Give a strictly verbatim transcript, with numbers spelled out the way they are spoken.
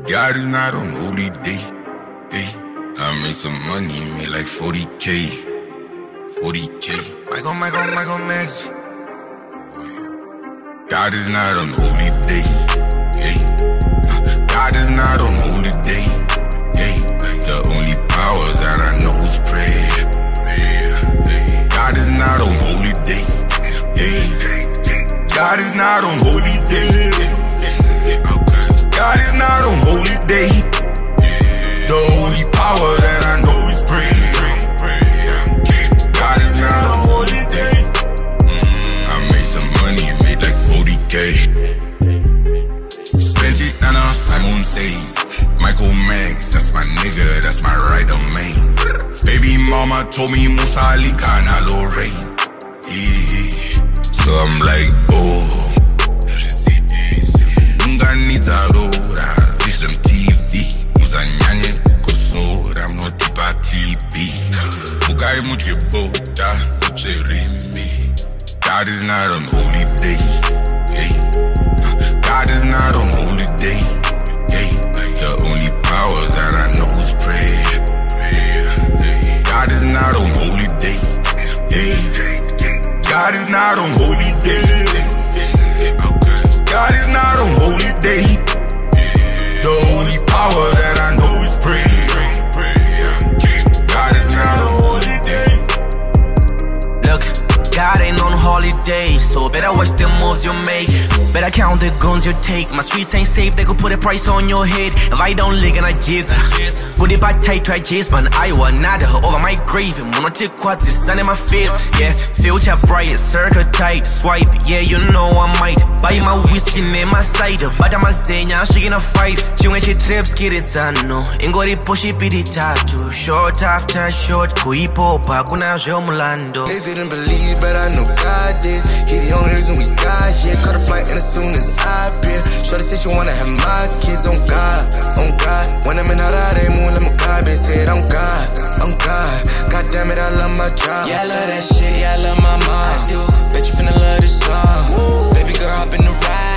God is not on holy day. Hey, I made some money, made like forty K. forty K. Michael, Michael, Michael Max. God is not on holy day. Hey, God is not on holy day. Hey, the only power that I know is prayer. God is not on holy day. Hey, God is not on holy day. God is not on holy day. The only power that I know is prayer. God is not on holy day. I made some money, made like forty K. Spent it, now now Simon says Michael Max, that's my nigga, that's my right of main. Baby mama told me Musa Ali Kana Lorraine. Yeah. So I'm like, oh, Unga nita roda, this some T V. Musa nyanye kukosora, I'm not tipa T V. Mugai mujke boda, uche rimi. God is not on holy day. Hey. God is not on holy day. Hey. The only power that I know is prayer. God is not on holy day. Hey. God is not on holy day. God is not on holy day. The only power that I know is prayer. God is not on holy day. Look, God ain't on holiday, so better watch the moves you make. Better count the guns you take. My streets ain't safe, they could put a price on your head. If I don't lick and I jizz, good if I tight, try jizz, man. I want nada over my grave. And when I take quads, it's sun in my face. Yeah, future bright, circle tight, swipe. Yeah, you know I might buy my whiskey in my cider. But I'm a senya, she in a fight. She when she trips, get it sano. Ingori push it, pity tattoo. Short after short, kuipo pa kuna mulando. They didn't believe, but I know God did. He the only reason we got here. Caught a flight, and as soon as I appear, shorty said she wanna have my kids on God, on God. When I'm in Harare, moon, let me God, they said I'm God, I'm God. God damn it, I love my job. Yeah, I love that shit, yeah, I love my mom. I do. Bet you finna love this song. Woo. Baby girl, hop in the ride.